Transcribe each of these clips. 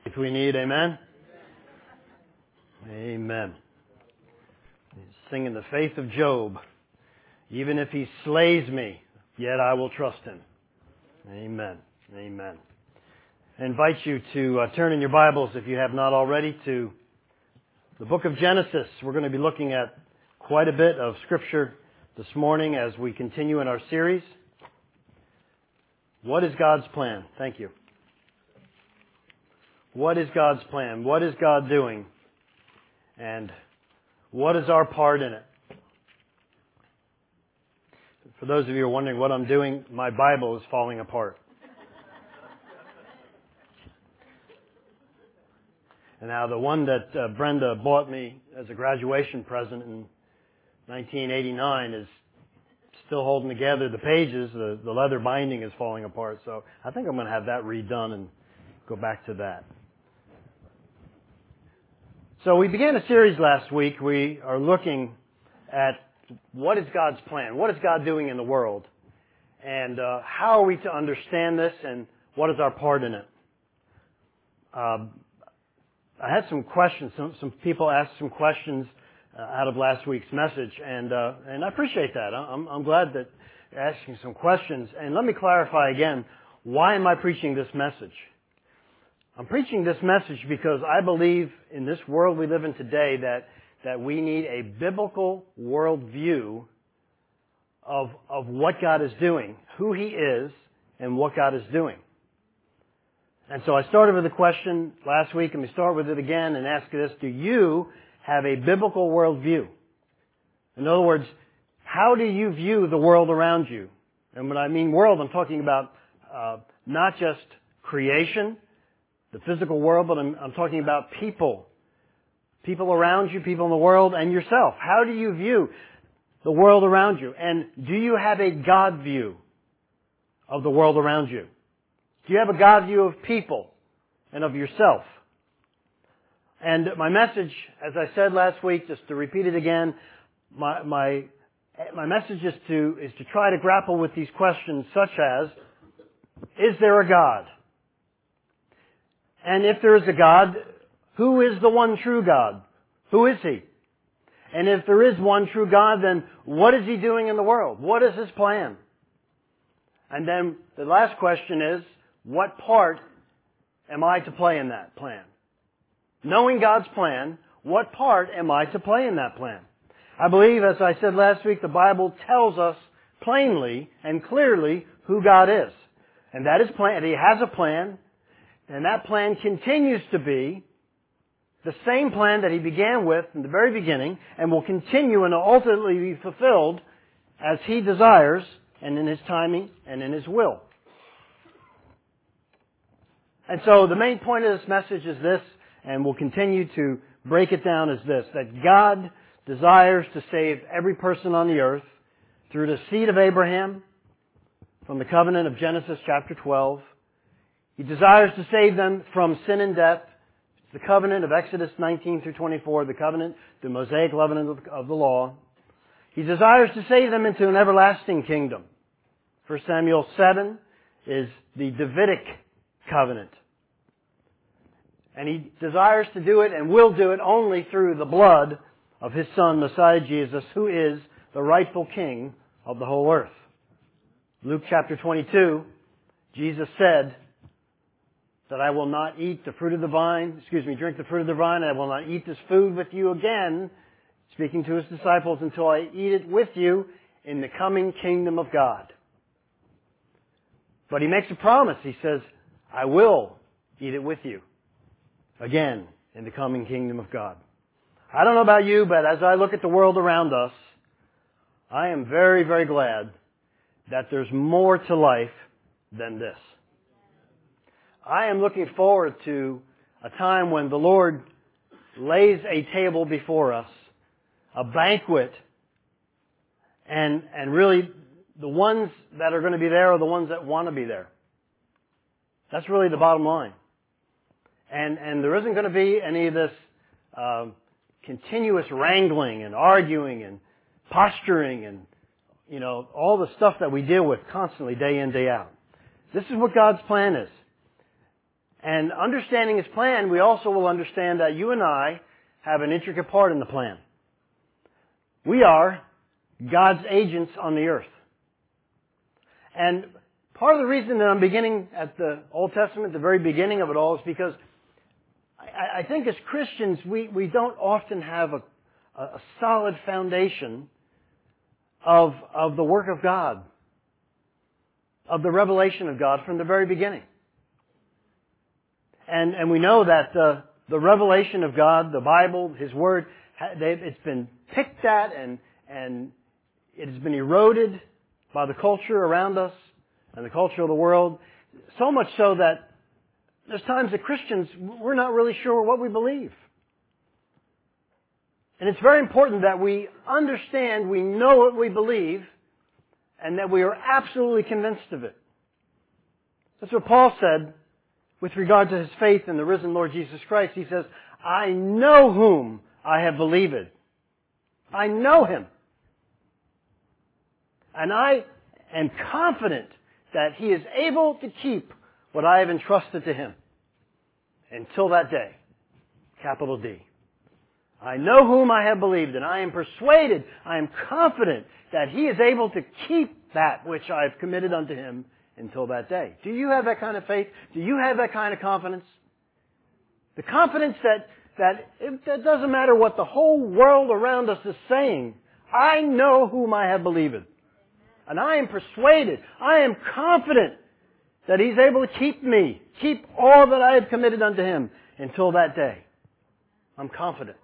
If we need, amen? Amen. Singing the faith of Job. Even if he slays me, yet I will trust him. Amen. Amen. I invite you to turn in your Bibles, if you have not already, to the book of Genesis. We're going to be looking at quite a bit of Scripture this morning as we continue in our series. What is God's plan? Thank you. What is God's plan? What is God doing? And what is our part in it? For those of you who are wondering what I'm doing, my Bible is falling apart. And now the one that Brenda bought me as a graduation present in 1989 is still holding together the pages. The leather binding is falling apart. So I think I'm going to have that redone and go back to that. So we began a series last week. We are looking at what is God's plan? What is God doing in the world? And how are we to understand this and what is our part in it? I had some questions. Some people asked some questions out of last week's message, and I appreciate that. I'm glad that you're asking some questions. And let me clarify again, why am I preaching this message? I'm preaching this message because I believe in this world we live in today that we need a biblical worldview of what God is doing, who He is, and what God is doing. And so I started with a question last week, and we start with it again and ask this: do you have a biblical worldview? In other words, how do you view the world around you? And when I mean world, I'm talking about not just creation, the physical world, but I'm talking about people. People around you, people in the world, and yourself. How do you view the world around you? And do you have a God view of the world around you? Do you have a God view of people and of yourself? And my message, as I said last week, just to repeat it again, my message is to try to grapple with these questions such as, is there a God? And if there is a God, who is the one true God? Who is He? And if there is one true God, then what is He doing in the world? What is His plan? And then the last question is, what part am I to play in that plan? Knowing God's plan, what part am I to play in that plan? I believe, as I said last week, the Bible tells us plainly and clearly who God is. And that is plan. He has a plan. And that plan continues to be the same plan that He began with in the very beginning and will continue and ultimately be fulfilled as He desires and in His timing and in His will. And so the main point of this message is this, and we'll continue to break it down as this, that God desires to save every person on the earth through the seed of Abraham from the covenant of Genesis chapter 12. He desires to save them from sin and death. It's the covenant of Exodus 19 through 24, the covenant, the Mosaic covenant of the law. He desires to save them into an everlasting kingdom. 1 Samuel 7 is the Davidic covenant. And He desires to do it and will do it only through the blood of His Son, Messiah Jesus, who is the rightful King of the whole earth. Luke chapter 22, Jesus said that I will not eat the fruit of the vine, drink the fruit of the vine, and I will not eat this food with you again, speaking to His disciples, until I eat it with you in the coming kingdom of God. But He makes a promise. He says, I will eat it with you again in the coming kingdom of God. I don't know about you, but as I look at the world around us, I am very, very glad that there's more to life than this. I am looking forward to a time when the Lord lays a table before us, a banquet, and really the ones that are going to be there are the ones that want to be there. That's really the bottom line. And there isn't going to be any of this continuous wrangling and arguing and posturing and, all the stuff that we deal with constantly day in, day out. This is what God's plan is. And understanding His plan, we also will understand that you and I have an intricate part in the plan. We are God's agents on the earth. And part of the reason that I'm beginning at the Old Testament, the very beginning of it all, is because I think as Christians, we don't often have a solid foundation of the work of God, of the revelation of God from the very beginning. And we know that the revelation of God, the Bible, His Word, it's been picked at and it has been eroded by the culture around us and the culture of the world, so much so that there's times that Christians, we're not really sure what we believe. And it's very important that we understand, we know what we believe, and that we are absolutely convinced of it. That's what Paul said with regard to his faith in the risen Lord Jesus Christ. He says, I know whom I have believed. I know Him. And I am confident that He is able to keep what I have entrusted to Him until that day. Capital D. I know whom I have believed, and I am persuaded, I am confident that He is able to keep that which I have committed unto Him until that day. Do you have that kind of faith? Do you have that kind of confidence? The confidence that it doesn't matter what the whole world around us is saying. I know whom I have believed. And I am persuaded, I am confident that He's able to keep me, keep all that I have committed unto Him until that day. I'm confident.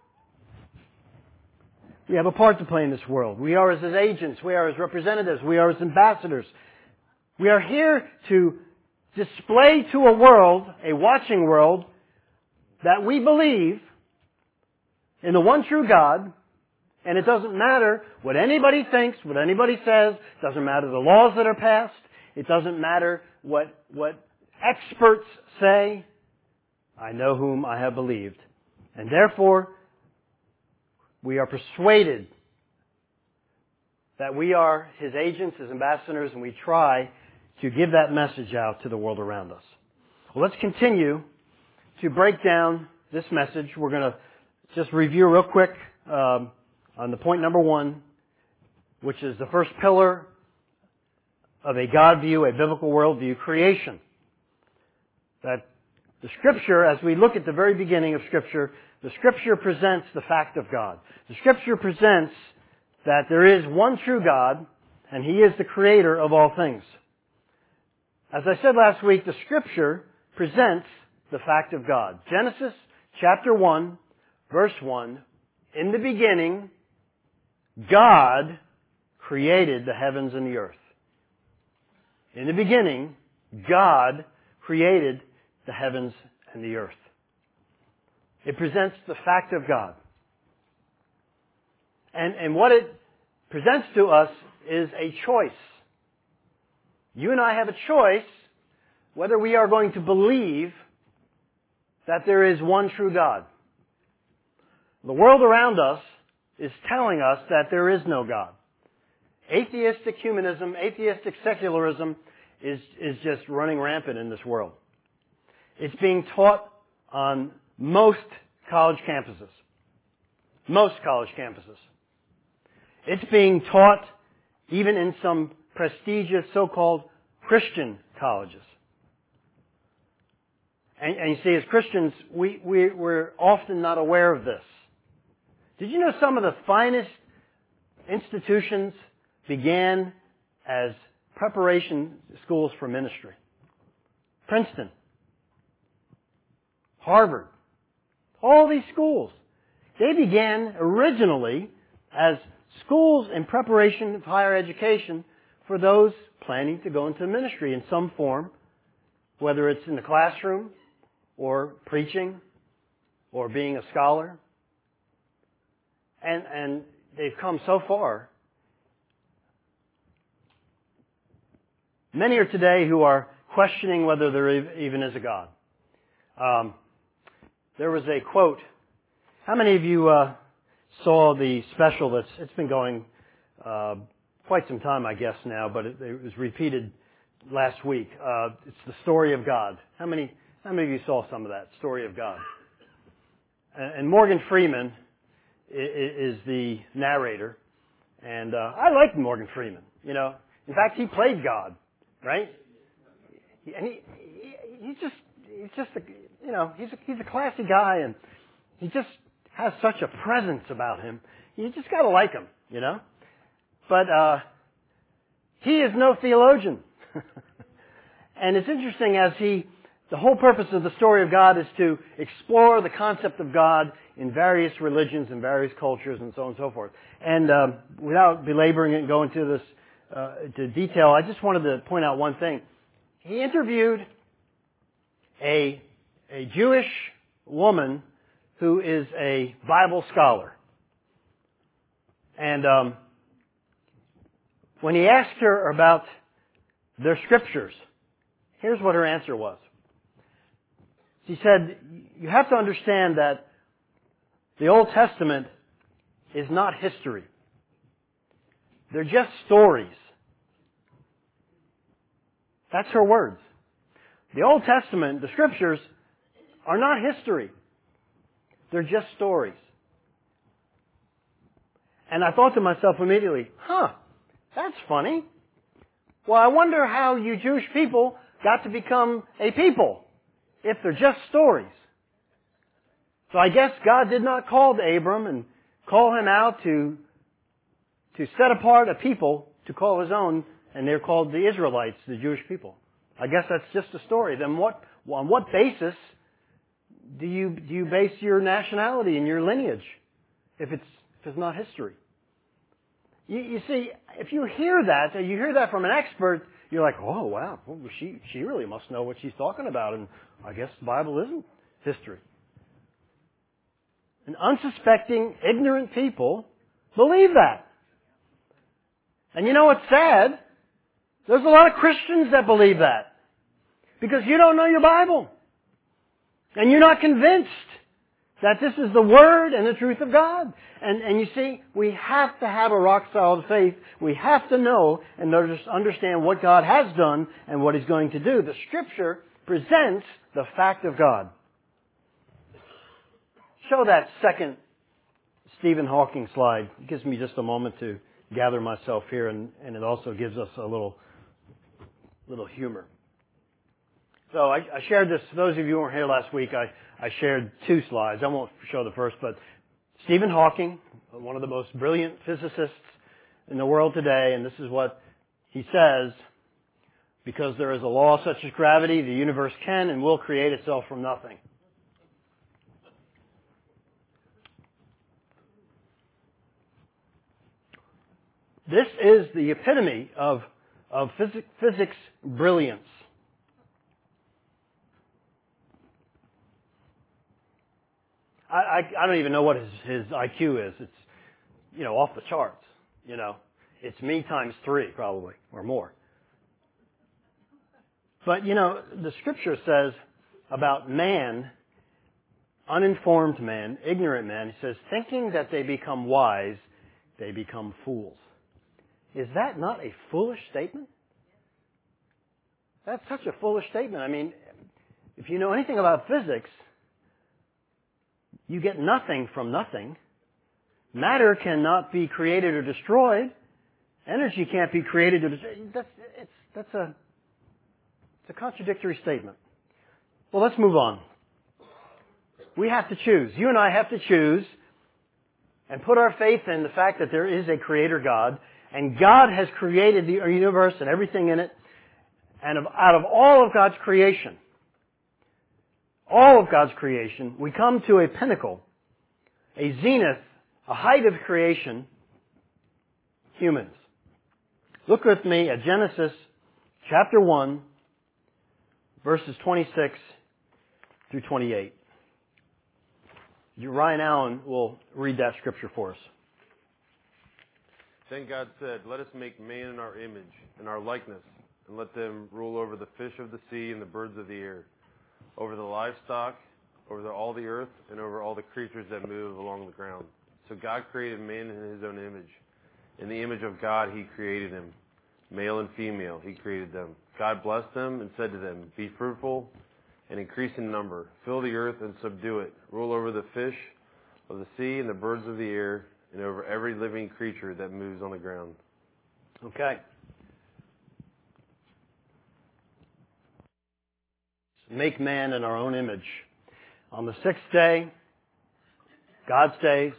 We have a part to play in this world. We are His agents. We are His representatives. We are His ambassadors. We are here to display to a world, a watching world, that we believe in the one true God. And it doesn't matter what anybody thinks, what anybody says. It doesn't matter the laws that are passed. It doesn't matter what experts say. I know whom I have believed. And therefore, we are persuaded that we are His agents, His ambassadors, and we try to give that message out to the world around us. Well, let's continue to break down this message. We're going to just review real quick on the point number 1, which is the first pillar of a God view, a biblical worldview, creation. That the Scripture, as we look at the very beginning of Scripture, the Scripture presents the fact of God. The Scripture presents that there is one true God, and He is the creator of all things. As I said last week, the Scripture presents the fact of God. Genesis chapter 1, verse 1, in the beginning, God created the heavens and the earth. In the beginning, God created the heavens and the earth. It presents the fact of God. And what it presents to us is a choice. You and I have a choice whether we are going to believe that there is one true God. The world around us is telling us that there is no God. Atheistic humanism, atheistic secularism is just running rampant in this world. It's being taught on most college campuses. Most college campuses. It's being taught even in some prestigious so-called Christian colleges. And you see, as Christians, we're often not aware of this. Did you know some of the finest institutions began as preparation schools for ministry? Princeton, Harvard, all these schools. They began originally as schools in preparation of higher education for those planning to go into ministry in some form, whether it's in the classroom or preaching or being a scholar. And they've come so far. Many are today who are questioning whether there even is a God. There was a quote. How many of you saw the special it's been going quite some time, I guess now, but it was repeated last week. It's The Story of God. How many How many of you saw some of that story of God? And Morgan Freeman is the narrator, and I liked Morgan Freeman. You know, in fact, he played God, right? And he's just a, you know, he's a classy guy, and he just has such a presence about him. You just got to like him, you know. But he is no theologian, and it's interesting as the whole purpose of the story of God is to explore the concept of God in various religions and various cultures and so on and so forth. And without belaboring it and going into this to detail, I just wanted to point out one thing. He interviewed a Jewish woman who is a Bible scholar. And when he asked her about their scriptures, here's what her answer was. She said, you have to understand that the Old Testament is not history. They're just stories. That's her words. The Old Testament, the Scriptures, are not history. They're just stories. And I thought to myself immediately, that's funny. Well, I wonder how you Jewish people got to become a people if they're just stories. So I guess God did not call to Abram and call him out to set apart a people to call his own, and they're called the Israelites, the Jewish people. I guess that's just a story. Then on what basis do you base your nationality and your lineage if it's not history? You see, if you hear that from an expert, you're like, oh wow, well, she really must know what she's talking about, and I guess the Bible isn't history. And unsuspecting, ignorant people believe that. And you know what's sad? There's a lot of Christians that believe that. Because you don't know your Bible. And you're not convinced that this is the Word and the truth of God. And you see, we have to have a rock-solid faith. We have to know and understand what God has done and what He's going to do. The Scripture presents the fact of God. Show that second Stephen Hawking slide. It gives me just a moment to gather myself here, and it also gives us a little humor. So I shared this. For those of you who weren't here last week, I shared two slides. I won't show the first, but Stephen Hawking, one of the most brilliant physicists in the world today, and this is what he says: because there is a law such as gravity, the universe can and will create itself from nothing. This is the epitome of physics brilliance. I don't even know what his IQ is. It's, off the charts. It's me times 3 probably, or more. But, the Scripture says about man, uninformed man, ignorant man, he says, thinking that they become wise, they become fools. Is that not a foolish statement? That's such a foolish statement. I mean, if you know anything about physics, you get nothing from nothing. Matter cannot be created or destroyed. Energy can't be created or destroyed. It's a contradictory statement. Well, let's move on. We have to choose. You and I have to choose and put our faith in the fact that there is a Creator God, and God has created the universe and everything in it. And out of all of God's creation, we come to a pinnacle, a zenith, a height of creation, humans. Look with me at Genesis chapter 1, verses 26 through 28. Ryan Allen will read that scripture for us. Then God said, let us make man in our image, in our likeness, and let them rule over the fish of the sea and the birds of the air, over the livestock, over all the earth, and over all the creatures that move along the ground. So God created man in His own image. In the image of God He created him. Male and female He created them. God blessed them and said to them, be fruitful and increase in number. Fill the earth and subdue it. Rule over the fish of the sea and the birds of the air, and over every living creature that moves on the ground. Okay. Make man in our own image. On the sixth day, God stays.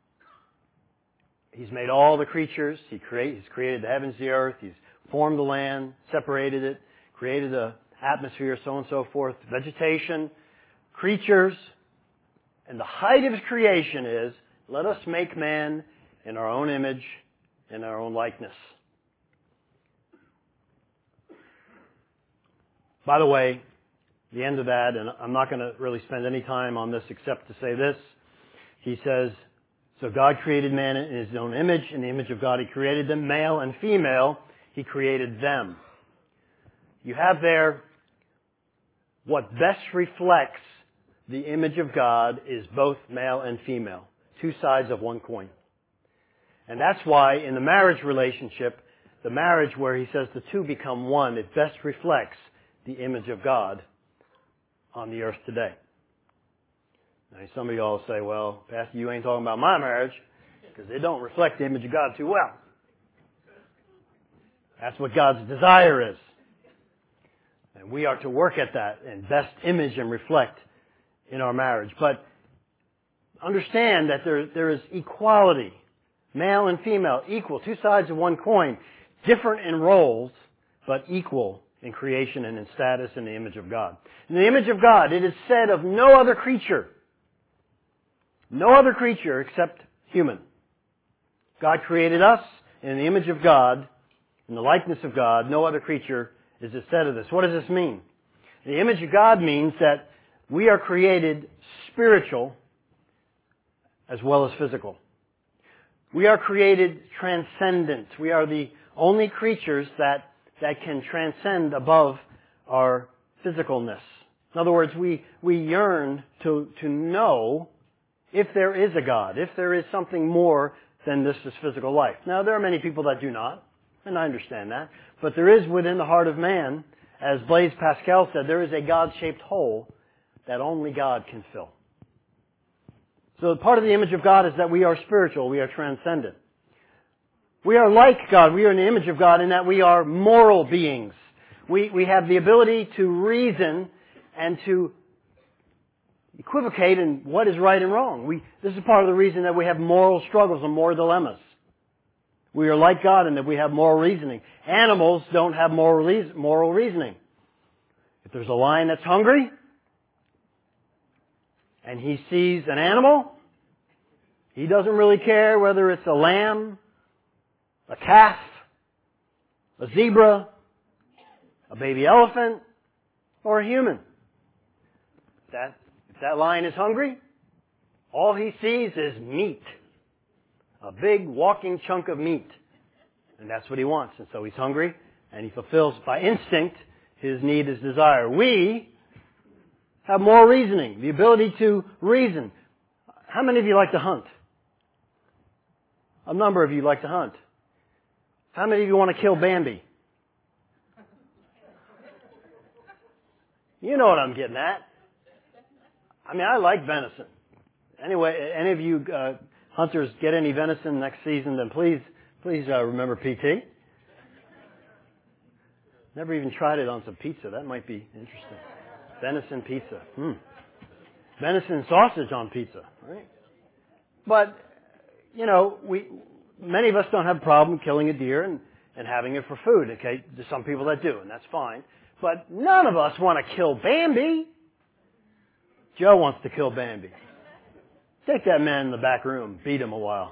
He's made all the creatures. He's created the heavens, the earth. He's formed the land, separated it, created the atmosphere, so on and so forth, vegetation, creatures. And the height of His creation is, let us make man in our own image, in our own likeness. By the way, the end of that, and I'm not going to really spend any time on this except to say this. He says, so God created man in His own image. In the image of God He created them, male and female. He created them. You have there what best reflects the image of God is both male and female. Two sides of one coin. And that's why in the marriage relationship, the marriage where He says the two become one, it best reflects the image of God on the earth today. Now, some of you all say, well, Pastor, you ain't talking about my marriage because they don't reflect the image of God too well. That's what God's desire is. And we are to work at that and best image and reflect in our marriage. But understand that there is equality. Male and female, equal. Two sides of one coin. Different in roles, but equal in creation and in status in the image of God. In the image of God, it is said of no other creature except human. God created us in the image of God, in the likeness of God. No other creature is said of this. What does this mean? The image of God means that we are created spiritual as well as physical. We are created transcendent. We are the only creatures that can transcend above our physicalness. In other words, we yearn to know if there is a God, if there is something more than this physical life. Now, there are many people that do not, and I understand that. But there is within the heart of man, as Blaise Pascal said, there is a God-shaped hole that only God can fill. So part of the image of God is that we are spiritual, we are transcendent. We are like God, we are in the image of God in that we are moral beings. We have the ability to reason and to equivocate in what is right and wrong. This is part of the reason that we have moral struggles and moral dilemmas. We are like God in that we have moral reasoning. Animals don't have moral reasoning. If there's a lion that's hungry and he sees an animal, he doesn't really care whether it's a lamb, a calf, a zebra, a baby elephant, or a human. If that lion is hungry, all he sees is meat. A big walking chunk of meat. And that's what he wants. And so he's hungry, and he fulfills by instinct his need, his desire. We have moral reasoning, the ability to reason. How many of you like to hunt? A number of you like to hunt. How many of you want to kill Bambi? You know what I'm getting at. I mean, I like venison. Anyway, any of you hunters get any venison next season, then please remember PT. Never even tried it on some pizza. That might be interesting. Venison pizza. Venison sausage on pizza, right? But, many of us don't have a problem killing a deer and having it for food, okay? There's some people that do, and that's fine. But none of us want to kill Bambi. Joe wants to kill Bambi. Take that man in the back room, beat him a while.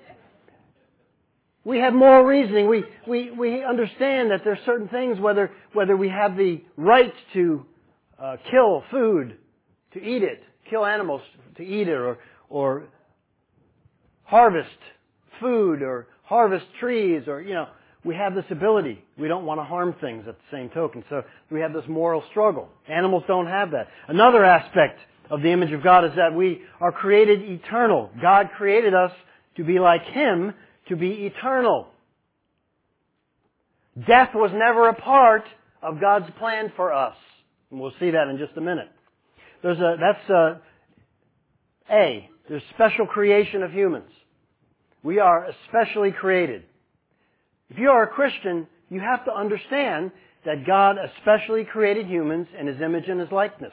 We have moral reasoning. We understand that there's certain things, whether we have the right to kill food, to eat it, kill animals to eat it, or harvest food, or harvest trees, or, we have this ability. We don't want to harm things at the same token. So we have this moral struggle. Animals don't have that. Another aspect of the image of God is that we are created eternal. God created us to be like Him, to be eternal. Death was never a part of God's plan for us. And we'll see that in just a minute. There's special creation of humans. We are especially created. If you are a Christian, you have to understand that God especially created humans in His image and His likeness.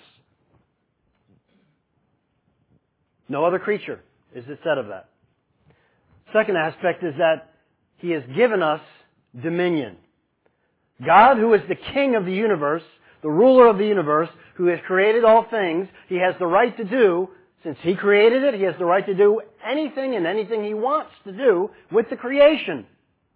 No other creature is it said of that. Second aspect is that He has given us dominion. God, who is the King of the universe, the ruler of the universe, who has created all things, He has the right to do, since He created it, He has the right to do anything and anything He wants to do with the creation.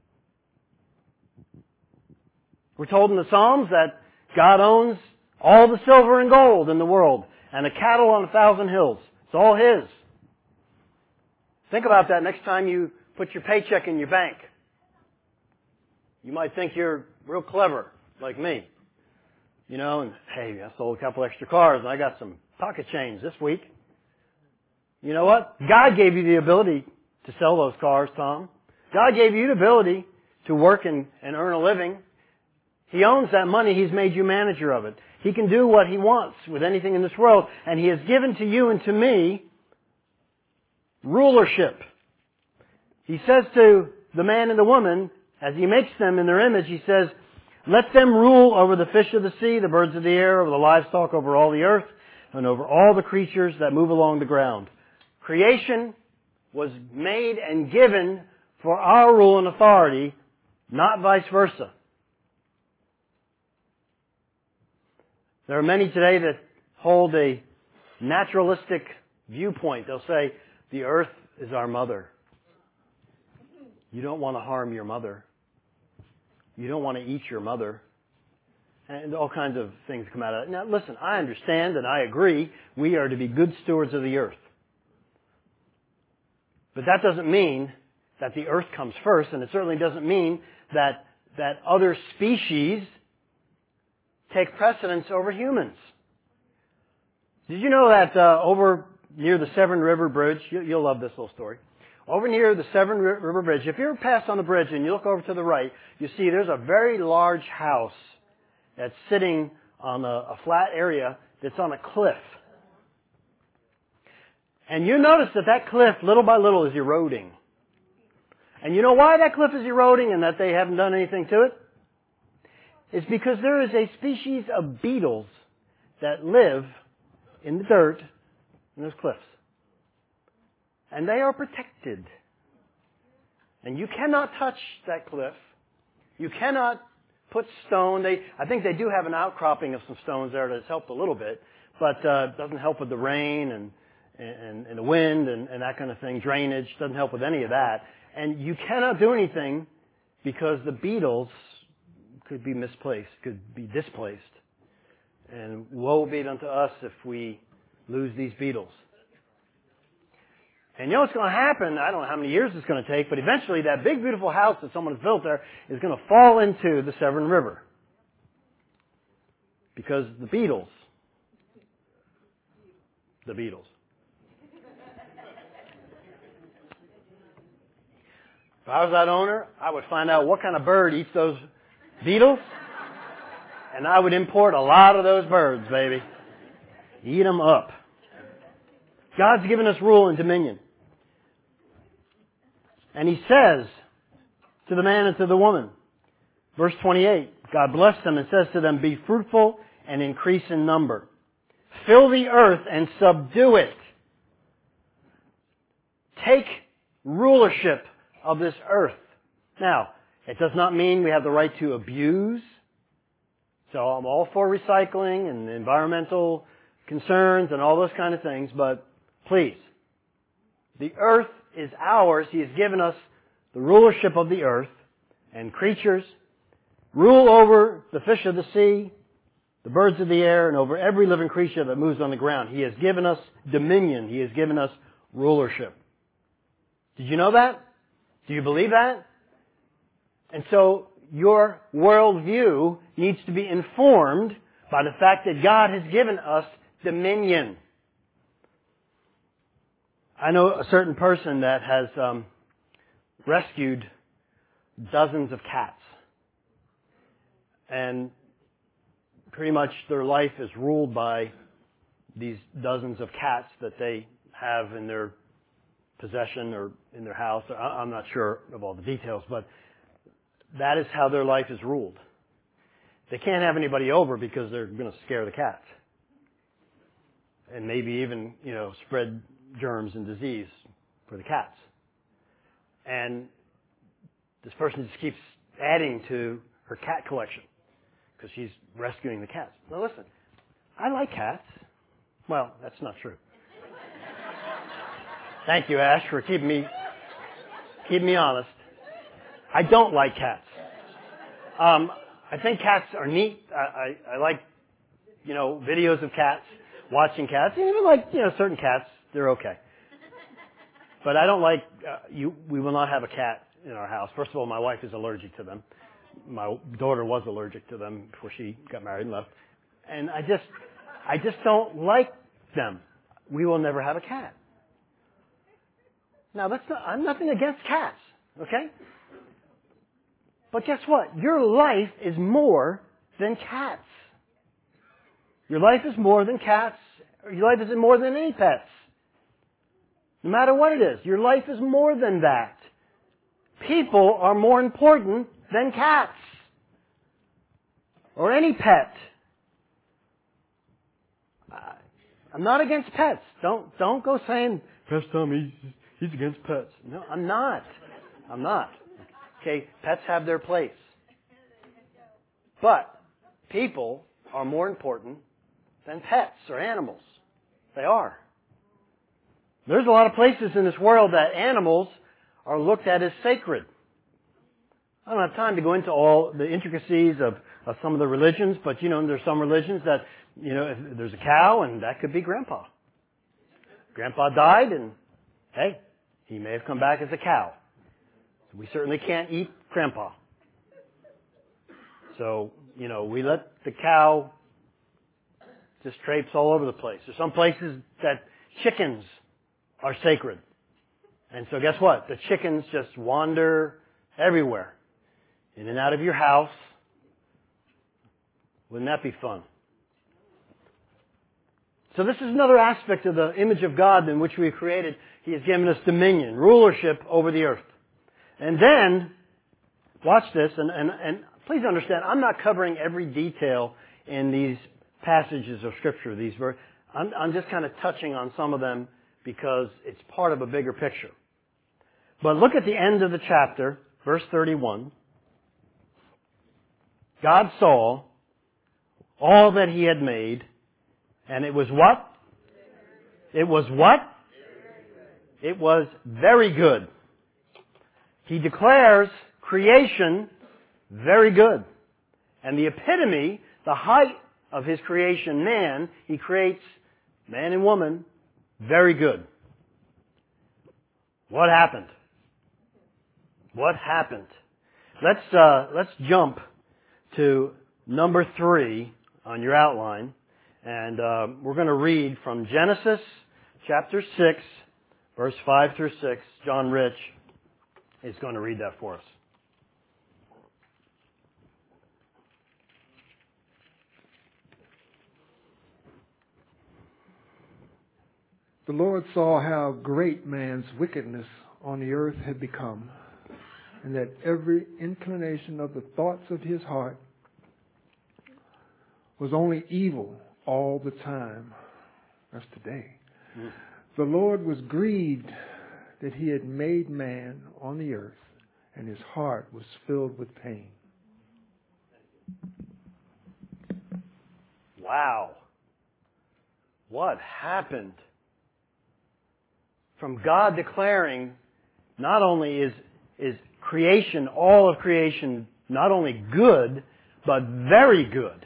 We're told in the Psalms that God owns all the silver and gold in the world and the cattle on 1,000 hills. It's all His. Think about that next time you put your paycheck in your bank. You might think you're real clever, like me. You know, and hey, I sold a couple extra cars and I got some pocket change this week. You know what? God gave you the ability to sell those cars, Tom. God gave you the ability to work and earn a living. He owns that money. He's made you manager of it. He can do what He wants with anything in this world. And He has given to you and to me rulership. He says to the man and the woman, as He makes them in their image, He says, let them rule over the fish of the sea, the birds of the air, over the livestock, over all the earth, and over all the creatures that move along the ground. Creation was made and given for our rule and authority, not vice versa. There are many today that hold a naturalistic viewpoint. They'll say, the earth is our mother. You don't want to harm your mother. You don't want to eat your mother. And all kinds of things come out of it. Now listen, I understand and I agree we are to be good stewards of the earth. But that doesn't mean that the earth comes first, and it certainly doesn't mean that other species take precedence over humans. Did you know that over near the Severn River Bridge, you'll love this little story. Over near the Severn River Bridge, if you ever pass on the bridge and you look over to the right, you see there's a very large house that's sitting on a flat area that's on a cliff. And you notice that cliff, little by little, is eroding. And you know why that cliff is eroding and that they haven't done anything to it? It's because there is a species of beetles that live in the dirt in those cliffs. And they are protected. And you cannot touch that cliff. You cannot put stone. I think they do have an outcropping of some stones there that's helped a little bit, but it doesn't help with the rain and the wind and that kind of thing. Drainage doesn't help with any of that. And you cannot do anything because the beetles could be misplaced, could be displaced. And woe be it unto us if we lose these beetles. And you know what's going to happen? I don't know how many years it's going to take, but eventually that big beautiful house that someone has built there is going to fall into the Severn River. Because the beetles. If I was that owner, I would find out what kind of bird eats those beetles, and I would import a lot of those birds, baby. Eat them up. God's given us rule and dominion. And He says to the man and to the woman, verse 28, God blessed them and says to them, be fruitful and increase in number. Fill the earth and subdue it. Take rulership of this earth. Now, it does not mean we have the right to abuse. So I'm all for recycling and environmental concerns and all those kind of things, but please, the earth is ours. He has given us the rulership of the earth and creatures. Rule over the fish of the sea, the birds of the air, and over every living creature that moves on the ground. He has given us dominion. He has given us rulership. Did you know that? Do you believe that? And so your worldview needs to be informed by the fact that God has given us dominion. I know a certain person that has rescued dozens of cats. And pretty much their life is ruled by these dozens of cats that they have in their possession or in their house. I'm not sure of all the details, but that is how their life is ruled. They can't have anybody over because they're going to scare the cats. And maybe even, spread germs and disease for the cats. And this person just keeps adding to her cat collection because she's rescuing the cats. Now listen, I like cats. Well, that's not true. Thank you, Ash, for keeping me honest. I don't like cats. I think cats are neat. I like, videos of cats, watching cats. And even like, certain cats, they're okay. But I don't like, we will not have a cat in our house. First of all, my wife is allergic to them. My daughter was allergic to them before she got married and left. And I just don't like them. We will never have a cat. Now, I'm nothing against cats, okay? But guess what? Your life is more than cats. Your life is more than cats. Your life is more than any pets. No matter what it is, your life is more than that. People are more important than cats. Or any pet. I'm not against pets. Don't go saying, Pastor Tom, he's against pets. No, I'm not. Okay, pets have their place. But people are more important than pets or animals. They are. There's a lot of places in this world that animals are looked at as sacred. I don't have time to go into all the intricacies of some of the religions, but there's some religions that, if there's a cow and that could be Grandpa. Grandpa died and, hey, he may have come back as a cow. So we certainly can't eat Grandpa. So, we let the cow just traipse all over the place. There's some places that chickens are sacred. And so guess what? The chickens just wander everywhere. In and out of your house. Wouldn't that be fun? So this is another aspect of the image of God in which we are created. He has given us dominion, rulership over the earth. And then, watch this, and please understand, I'm not covering every detail in these passages of Scripture. I'm just kind of touching on some of them because it's part of a bigger picture. But look at the end of the chapter, verse 31. God saw all that He had made, and it was what? It was what? It was very good. He declares creation very good. And the epitome, the height of His creation, man, He creates man and woman very good. What happened? What happened? Let's jump to number 3 on your outline. And we're going to read from Genesis chapter 6, verse 5 through 6. John Rich is going to read that for us. The Lord saw how great man's wickedness on the earth had become, and that every inclination of the thoughts of his heart was only evil all the time. That's today. Mm. The Lord was grieved that He had made man on the earth, and His heart was filled with pain. Wow. What happened? From God declaring, not only is creation, all of creation, not only good, but very good.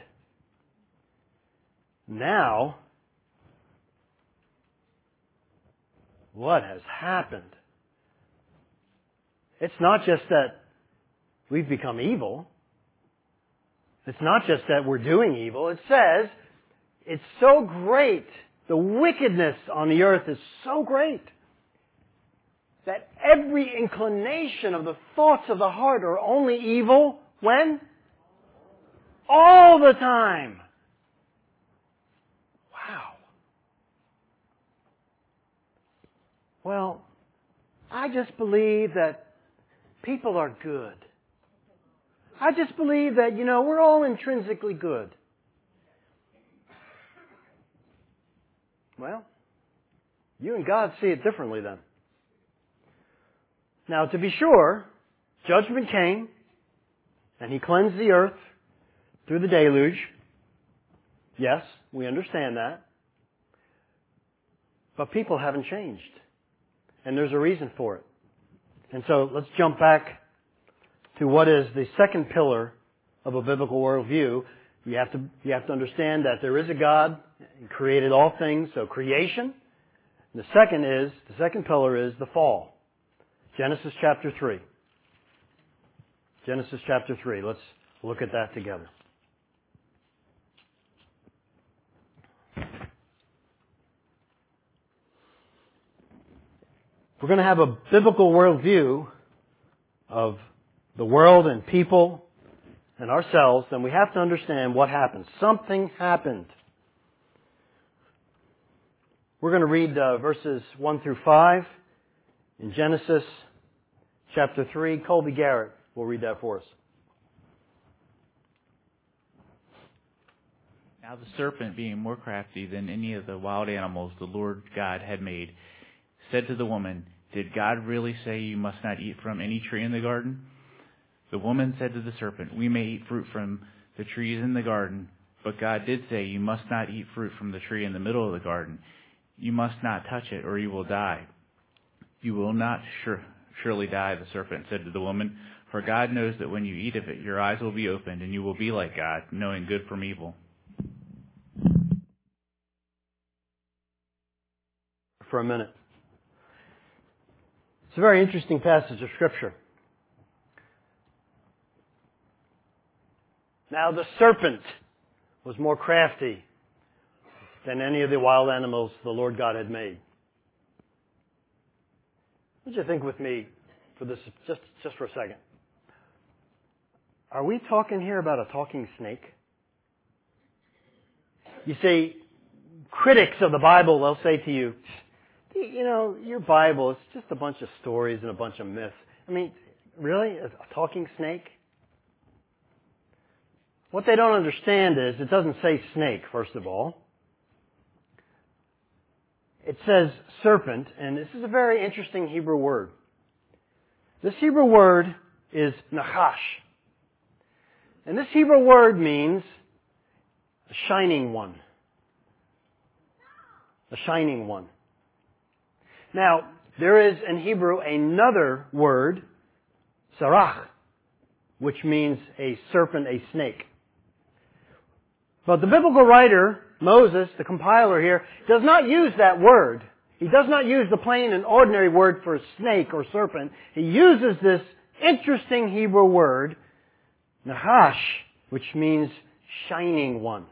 Now, what has happened? It's not just that we've become evil. It's not just that we're doing evil. It says it's so great. The wickedness on the earth is so great that every inclination of the thoughts of the heart are only evil when? All the time. Wow. Well, I just believe that people are good. I just believe that, we're all intrinsically good. Well, you and God see it differently then. Now, to be sure, judgment came, and He cleansed the earth through the deluge. Yes, we understand that. But people haven't changed. And there's a reason for it. And so let's jump back to what is the second pillar of a biblical worldview. You have to understand that there is a God. He created all things, so creation. The second pillar is the fall. Genesis chapter 3. Genesis chapter 3. Let's look at that together. We're going to have a biblical worldview of the world and people and ourselves, then we have to understand what happened. Something happened. We're going to read verses 1 through 5 in Genesis chapter 3. Colby Garrett will read that for us. Now the serpent, being more crafty than any of the wild animals the Lord God had made, said to the woman, "Did God really say you must not eat from any tree in the garden?" The woman said to the serpent, "We may eat fruit from the trees in the garden, but God did say you must not eat fruit from the tree in the middle of the garden. You must not touch it, or you will die." "You will not surely die," the serpent said to the woman, "for God knows that when you eat of it, your eyes will be opened, and you will be like God, knowing good from evil." For a minute. It's a very interesting passage of Scripture. Now the serpent was more crafty than any of the wild animals the Lord God had made. Would you think with me for this just for a second? Are we talking here about a talking snake? You see, critics of the Bible, they'll say to you, your Bible is just a bunch of stories and a bunch of myths. I mean, really? A talking snake? What they don't understand is it doesn't say snake, first of all. It says serpent, and this is a very interesting Hebrew word. This Hebrew word is nachash. And this Hebrew word means a shining one. A shining one. Now, there is in Hebrew another word, sarach, which means a serpent, a snake. But the biblical writer, Moses, the compiler here, does not use that word. He does not use the plain and ordinary word for snake or serpent. He uses this interesting Hebrew word, nahash, which means shining one.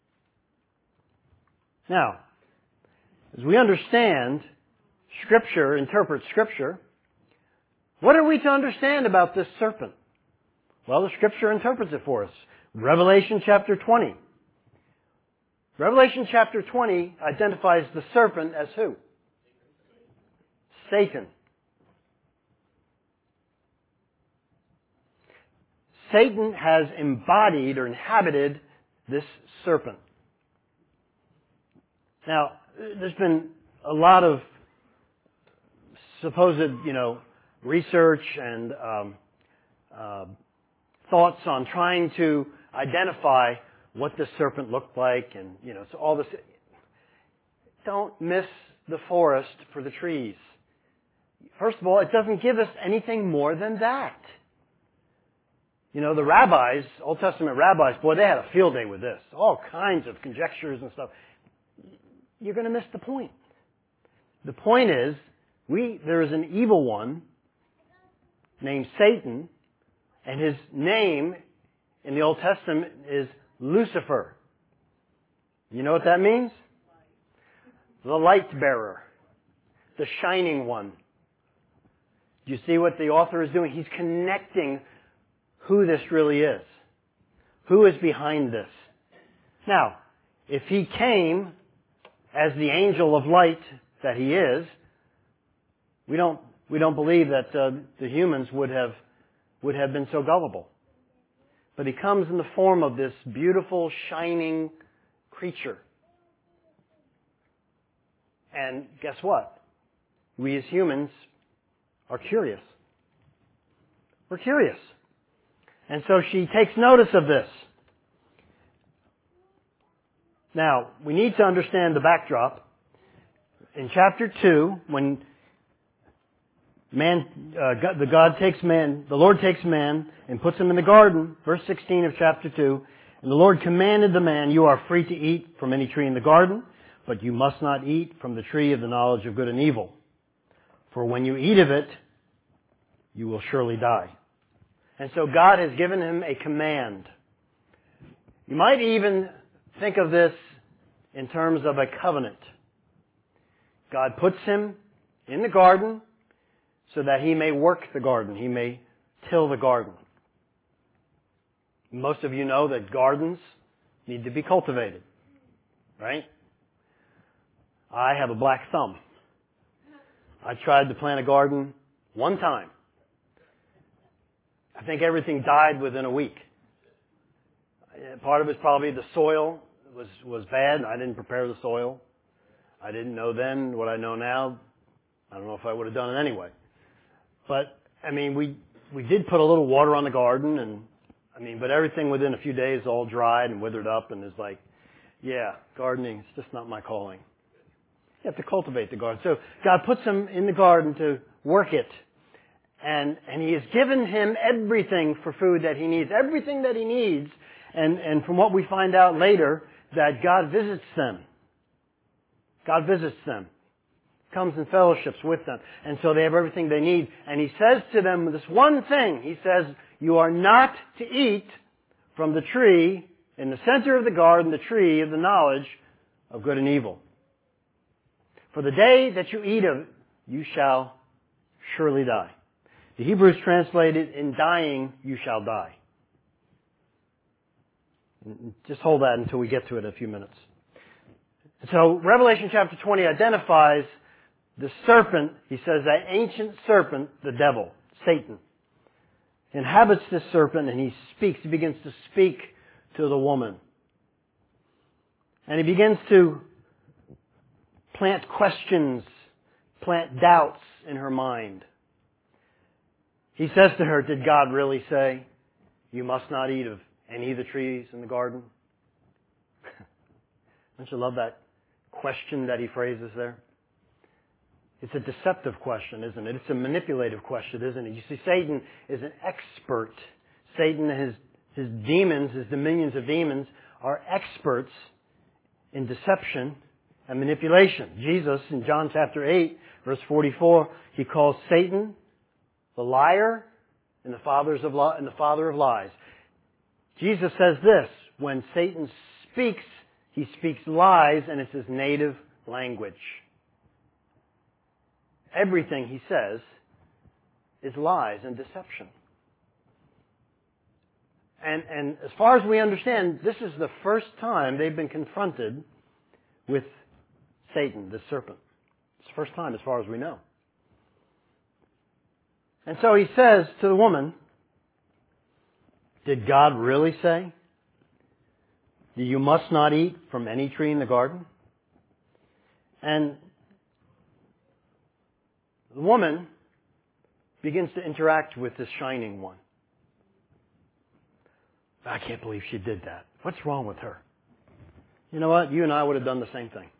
Now, as we understand Scripture, interpret Scripture, what are we to understand about this serpent? Well, the Scripture interprets it for us. Revelation chapter 20. Revelation chapter 20 identifies the serpent as who? Satan. Satan has embodied or inhabited this serpent. Now, there's been a lot of supposed, research and thoughts on trying to identify what this serpent looked like, and so all this. Don't miss the forest for the trees. First of all, it doesn't give us anything more than that. The rabbis, Old Testament rabbis, boy, they had a field day with this. All kinds of conjectures and stuff. You're going to miss the point. The point is, there is an evil one named Satan, and his name in the Old Testament is Lucifer. You know what that means? The light bearer. The shining one. Do you see what the author is doing? He's connecting who this really is. Who is behind this? Now, if he came as the angel of light that he is, We don't believe that the humans would have been so gullible. But he comes in the form of this beautiful, shining creature. And guess what? We as humans are curious. We're curious. And so she takes notice of this. Now, we need to understand the backdrop. In chapter 2, when the Lord takes man and puts him in the garden, verse 16 of chapter 2, and the Lord commanded the man, "You are free to eat from any tree in the garden, but you must not eat from the tree of the knowledge of good and evil. For when you eat of it, you will surely die." And so God has given him a command. You might even think of this in terms of a covenant. God puts him in the garden so that he may work the garden. He may till the garden. Most of you know that gardens need to be cultivated, right? I have a black thumb. I tried to plant a garden one time. I think everything died within a week. Part of it's probably the soil was bad. I didn't prepare the soil. I didn't know then what I know now. I don't know if I would have done it anyway. But, I mean, we did put a little water on the garden, but everything within a few days all dried and withered up, and it's like, yeah, gardening is just not my calling. You have to cultivate the garden. So God puts him in the garden to work it. And he has given him everything for food that he needs. Everything that he needs. And from what we find out later, that God visits them. God visits them. Comes and fellowships with them. And so they have everything they need. And he says to them this one thing. He says, "You are not to eat from the tree in the center of the garden, the tree of the knowledge of good and evil. For the day that you eat of it, you shall surely die." The Hebrews translated, "In dying you shall die." Just hold that until we get to it in a few minutes. So Revelation chapter 20 identifies the serpent. He says that ancient serpent, the devil, Satan, inhabits this serpent, and he begins to speak to the woman. And he begins to plant questions, plant doubts in her mind. He says to her, "Did God really say, you must not eat of any of the trees in the garden?" Don't you love that question that he phrases there? It's a deceptive question, isn't it? It's a manipulative question, isn't it? You see, Satan is an expert. Satan and his demons, his dominions of demons, are experts in deception and manipulation. Jesus, in John chapter 8, verse 44, he calls Satan the liar and the father of lies. Jesus says this: when Satan speaks, he speaks lies, and it's his native language. Everything he says is lies and deception. And as far as we understand, this is the first time they've been confronted with Satan, the serpent. It's the first time as far as we know. And so he says to the woman, "Did God really say that you must not eat from any tree in the garden?" And the woman begins to interact with this shining one. "I can't believe she did that. What's wrong with her?" You know what? You and I would have done the same thing.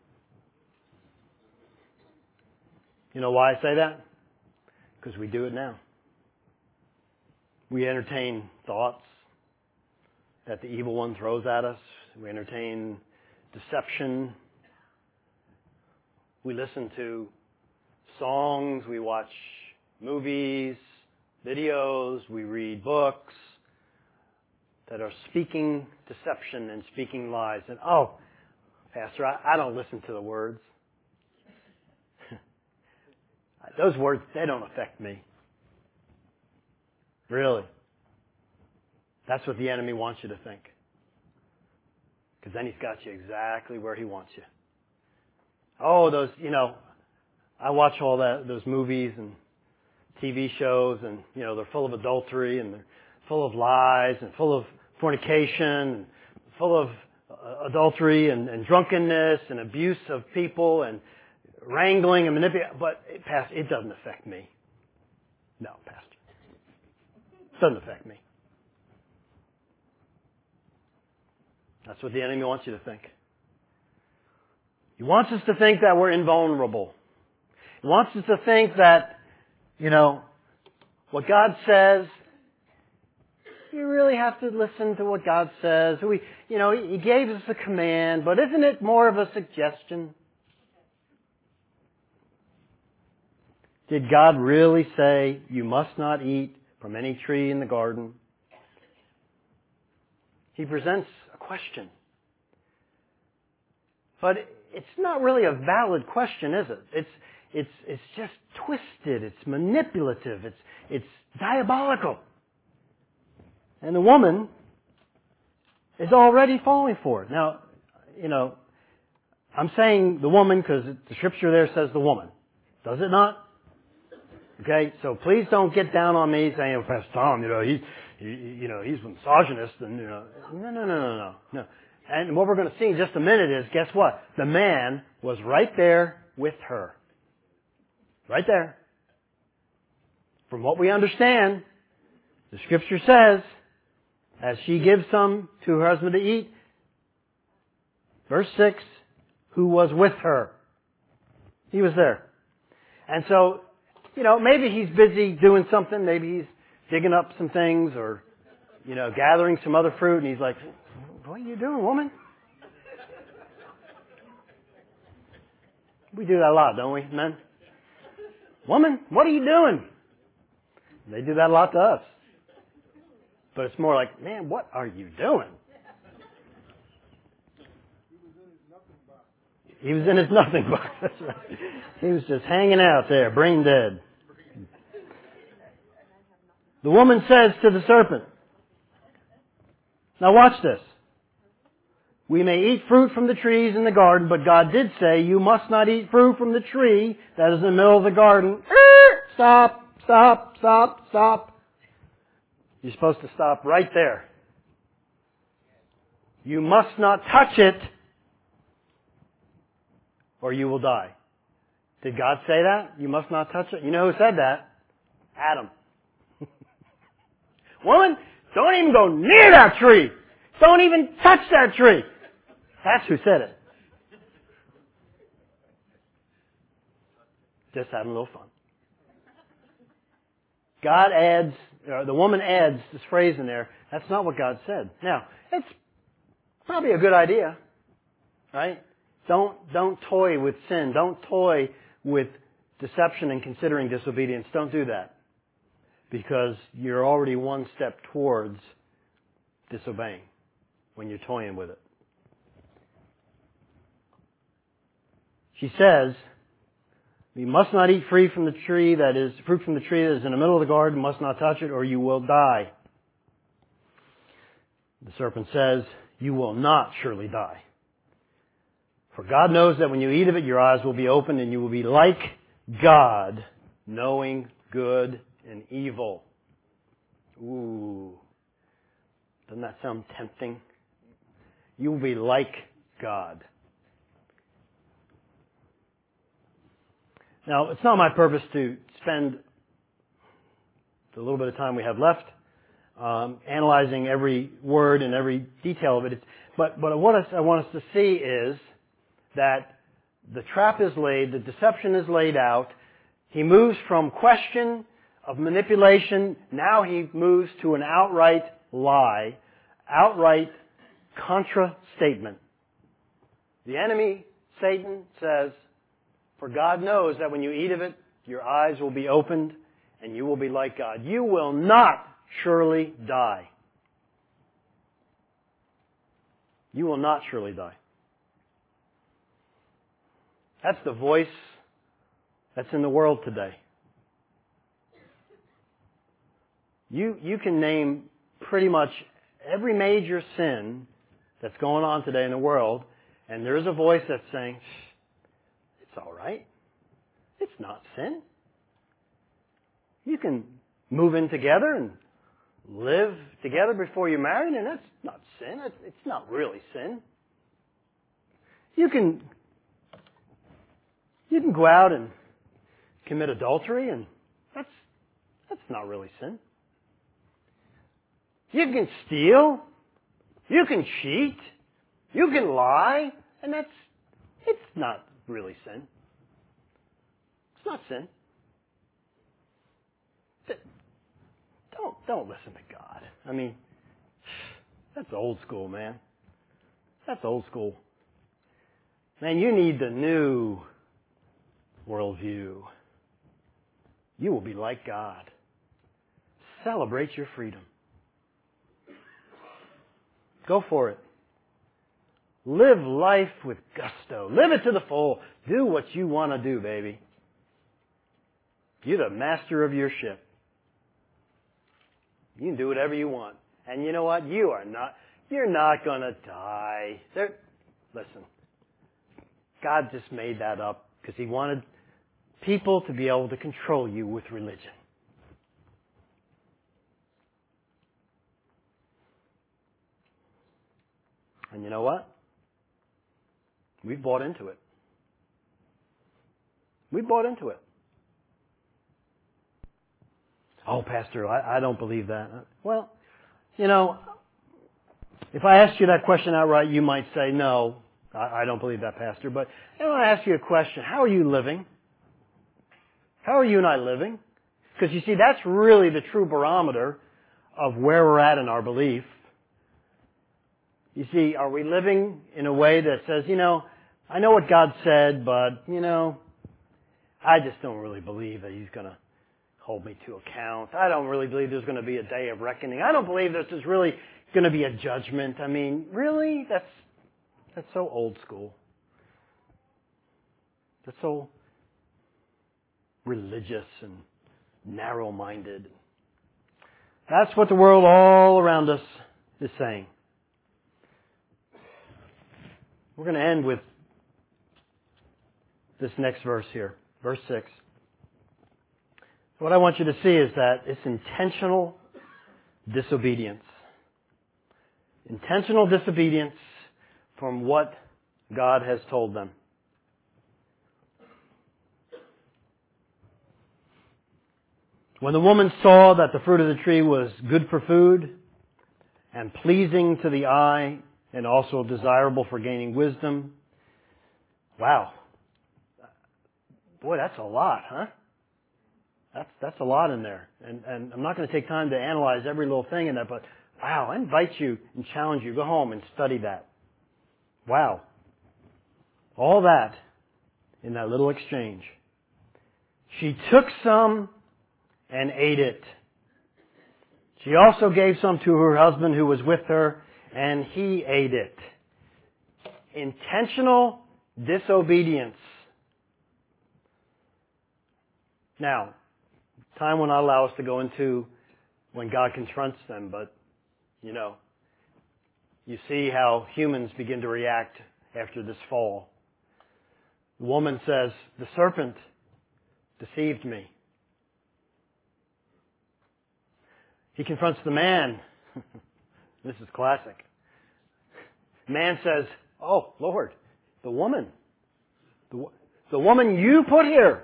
You know why I say that? Because we do it now. We entertain thoughts that the evil one throws at us. We entertain deception. We listen to songs. We watch movies, videos. We read books that are speaking deception and speaking lies. And, "Oh, Pastor, I don't listen to the words. Those words, they don't affect me." Really? That's what the enemy wants you to think. Because then he's got you exactly where he wants you. Oh, those, I watch all those movies and TV shows, and they're full of adultery, and they're full of lies, and full of fornication, and full of adultery and drunkenness and abuse of people and wrangling and manipulation. But Pastor, it doesn't affect me. No, Pastor, it doesn't affect me. That's what the enemy wants you to think. He wants us to think that we're invulnerable. He wants us to think that, what God says, you really have to listen to what God says. He gave us a command, but isn't it more of a suggestion? Did God really say you must not eat from any tree in the garden? He presents a question. But it's not really a valid question, is it? It's just twisted. It's manipulative. It's diabolical. And the woman is already falling for it. Now, I'm saying the woman because the scripture there says the woman. Does it not? Okay, so please don't get down on me saying, Pastor Tom, he's a misogynist, and no. And what we're going to see in just a minute is, guess what? The man was right there with her. Right there. From what we understand, the scripture says, as she gives some to her husband to eat, verse 6, who was with her. He was there. And so, maybe he's busy doing something. Maybe he's digging up some things or, gathering some other fruit. And he's like, what are you doing, woman? We do that a lot, don't we, men? Woman, what are you doing? They do that a lot to us. But it's more like, man, what are you doing? He was in his nothing box. That's right. He was just hanging out there, brain dead. The woman says to the serpent, now watch this. We may eat fruit from the trees in the garden, but God did say, you must not eat fruit from the tree that is in the middle of the garden. Stop. You're supposed to stop right there. You must not touch it, or you will die. Did God say that? You must not touch it? You know who said that? Adam. Woman, don't even go near that tree. Don't even touch that tree. That's who said it. Just having a little fun. The woman adds this phrase in there. That's not what God said. Now, it's probably a good idea, right? Don't toy with sin. Don't toy with deception and considering disobedience. Don't do that. Because you're already one step towards disobeying when you're toying with it. She says, you must not eat fruit from the tree that is in the middle of the garden, must not touch it, or you will die. The serpent says, you will not surely die. For God knows that when you eat of it, your eyes will be opened and you will be like God, knowing good and evil. Ooh. Doesn't that sound tempting? You will be like God. Now, it's not my purpose to spend the little bit of time we have left analyzing every word and every detail of it. But what I want us to see is that the trap is laid, the deception is laid out. He moves from question of manipulation, now he moves to an outright lie, outright contra-statement. The enemy, Satan, says, for God knows that when you eat of it, your eyes will be opened and you will be like God. You will not surely die. You will not surely die. That's the voice that's in the world today. You can name pretty much every major sin that's going on today in the world, and there's a voice that's saying, it's all right. It's not sin. You can move in together and live together before you're married, and that's not sin. It's not really sin. You can go out and commit adultery, and that's not really sin. You can steal. You can cheat. You can lie, and it's not really sin. It's not sin. Don't listen to God. I mean, that's old school, man. That's old school. Man, you need the new worldview. You will be like God. Celebrate your freedom. Go for it. Live life with gusto. Live it to the full. Do what you want to do, baby. You're the master of your ship. You can do whatever you want. And you know what? You're not going to die. Listen, God just made that up because He wanted people to be able to control you with religion. And you know what? We've bought into it. We've bought into it. Oh, Pastor, I don't believe that. Well, you know, if I asked you that question outright, you might say, no, I don't believe that, Pastor. But I want to ask you a question. How are you living? How are you and I living? Because you see, that's really the true barometer of where we're at in our belief. You see, are we living in a way that says, you know, I know what God said, but, you know, I just don't really believe that He's going to hold me to account. I don't really believe there's going to be a day of reckoning. I don't believe there's really going to be a judgment. I mean, really? That's so old school. That's so religious and narrow-minded. That's what the world all around us is saying. We're going to end with this next verse here, verse 6. What I want you to see is that it's intentional disobedience. Intentional disobedience from what God has told them. When the woman saw that the fruit of the tree was good for food and pleasing to the eye and also desirable for gaining wisdom. Wow. Boy, that's a lot, huh? That's a lot in there. And I'm not going to take time to analyze every little thing in that, but wow, I invite you and challenge you. Go home and study that. Wow. All that in that little exchange. She took some and ate it. She also gave some to her husband who was with her, and he ate it. Intentional disobedience. Now, time will not allow us to go into when God confronts them, but, you know, you see how humans begin to react after this fall. The woman says, the serpent deceived me. He confronts the man. This is classic. Man says, oh, Lord, the woman you put here.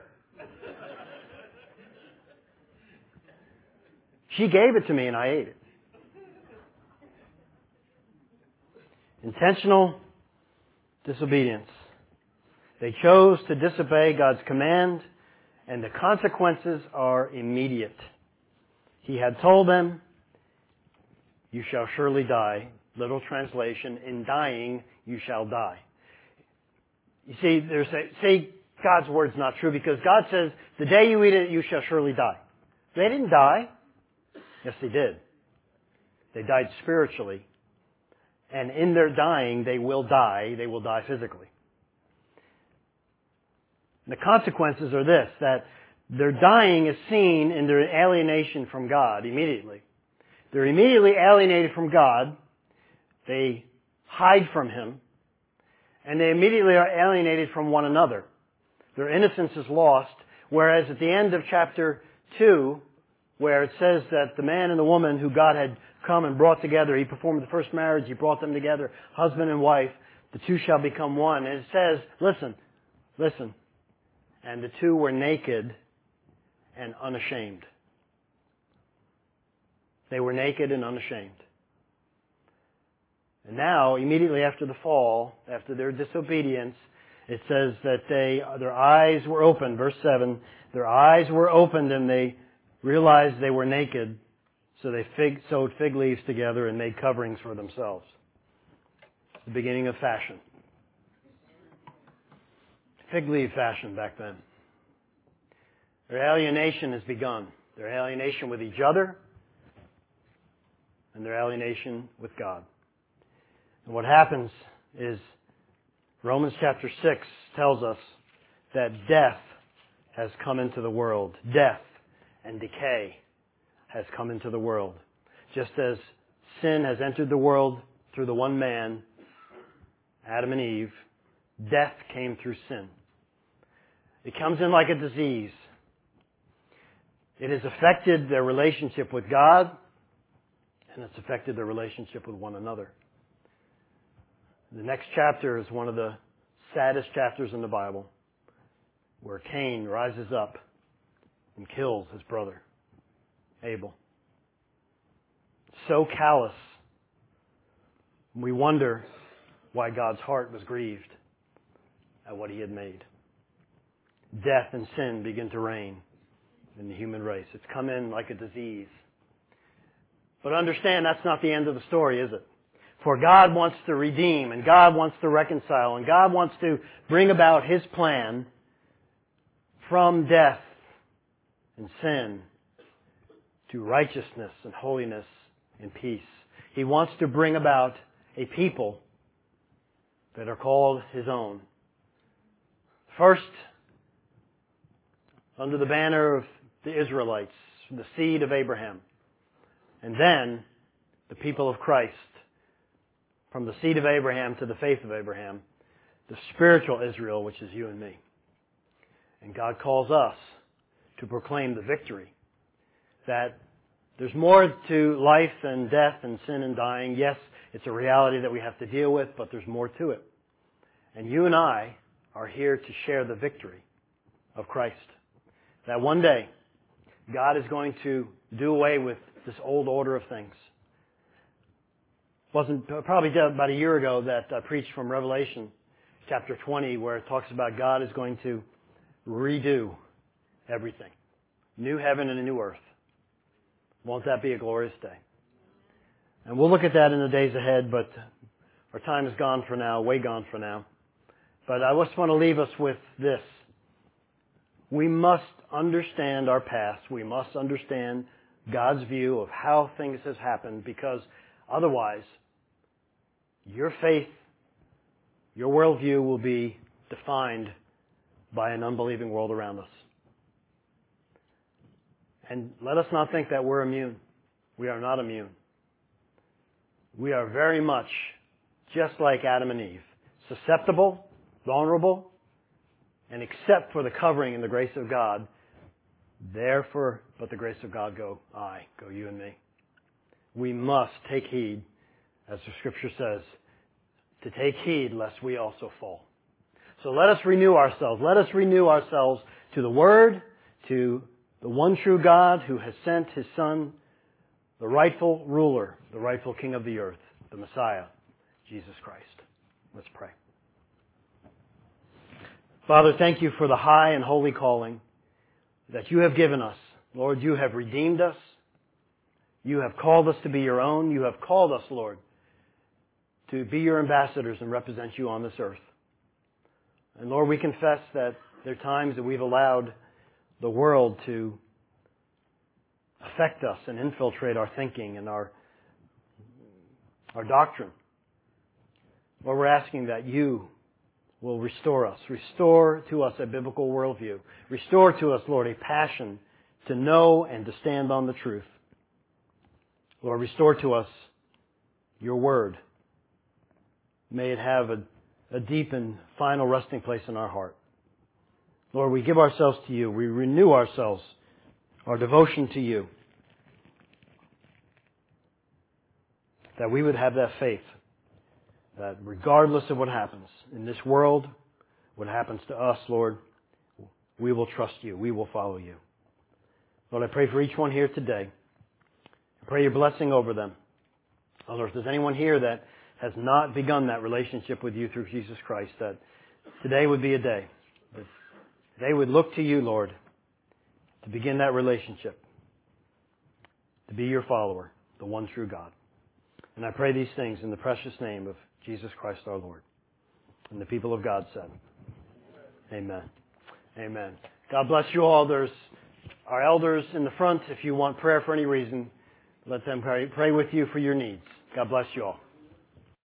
She gave it to me and I ate it. Intentional disobedience. They chose to disobey God's command, and the consequences are immediate. He had told them, you shall surely die. Literal translation, in dying you shall die. You see, say God's word's not true because God says, the day you eat it, you shall surely die. They didn't die. Yes, they did. They died spiritually. And in their dying, they will die. They will die physically. The consequences are this, that their dying is seen in their alienation from God immediately. They're immediately alienated from God. They hide from Him. And they immediately are alienated from one another. Their innocence is lost, Whereas at the end of chapter 2, where it says that the man and the woman who God had come and brought together, He performed the first marriage, He brought them together, husband and wife, the two shall become one. And it says, listen, and the two were naked and unashamed. They were naked and unashamed. And now, immediately after the fall, after their disobedience, it says that their eyes were opened. Verse 7, their eyes were opened and they realized they were naked, so they sewed fig leaves together and made coverings for themselves. The beginning of fashion. Fig leaf fashion back then. Their alienation has begun. Their alienation with each other and their alienation with God. And what happens is Romans chapter 6 tells us that death has come into the world. Death and decay has come into the world. Just as sin has entered the world through the one man, Adam and Eve, death came through sin. It comes in like a disease. It has affected their relationship with God, and it's affected their relationship with one another. The next chapter is one of the saddest chapters in the Bible, where Cain rises up and kills his brother, Abel. So callous, we wonder why God's heart was grieved at what He had made. Death and sin begin to reign in the human race. It's come in like a disease. But understand, that's not the end of the story, is it? For God wants to redeem, and God wants to reconcile, and God wants to bring about His plan from death and sin to righteousness and holiness and peace. He wants to bring about a people that are called His own. First, under the banner of the Israelites, the seed of Abraham. And then, the people of Christ, from the seed of Abraham to the faith of Abraham, the spiritual Israel, which is you and me. And God calls us to proclaim the victory. That there's more to life than death and sin and dying. Yes, it's a reality that we have to deal with, but there's more to it. And you and I are here to share the victory of Christ. That one day, God is going to do away with this old order of things. It wasn't probably about a year ago that I preached from Revelation chapter 20, where it talks about God is going to redo everything. New heaven and a new earth. Won't that be a glorious day? And we'll look at that in the days ahead, but our time is gone for now, way gone for now. But I just want to leave us with this. We must understand our past. We must understand God's view of how things have happened, because otherwise, your faith, your worldview will be defined by an unbelieving world around us. And let us not think that we're immune. We are not immune. We are very much just like Adam and Eve, susceptible, vulnerable, and except for the covering and the grace of God, therefore, but the grace of God go you and me. We must take heed, as the Scripture says, to take heed lest we also fall. So let us renew ourselves. Let us renew ourselves to the Word, to the one true God who has sent His Son, the rightful ruler, the rightful King of the earth, the Messiah, Jesus Christ. Let's pray. Father, thank you for the high and holy calling that you have given us. Lord, you have redeemed us. You have called us to be your own. You have called us, Lord, to be your ambassadors and represent you on this earth. And Lord, we confess that there are times that we've allowed the world to affect us and infiltrate our thinking and our doctrine. Lord, we're asking that you will restore us. Restore to us a biblical worldview. Restore to us, Lord, a passion to know and to stand on the truth. Lord, restore to us your word. May it have a deep and final resting place in our heart. Lord, we give ourselves to you. We renew ourselves, our devotion to you. That we would have that faith that regardless of what happens in this world, what happens to us, Lord, we will trust you. We will follow you. Lord, I pray for each one here today. I pray your blessing over them. Lord, if there's anyone here that has not begun that relationship with you through Jesus Christ, that today would be a day that they would look to you, Lord, to begin that relationship, to be your follower, the one true God. And I pray these things in the precious name of Jesus Christ our Lord. And the people of God said, amen. Amen. God bless you all. There's our elders in the front. If you want prayer for any reason, let them pray with you for your needs. God bless you all.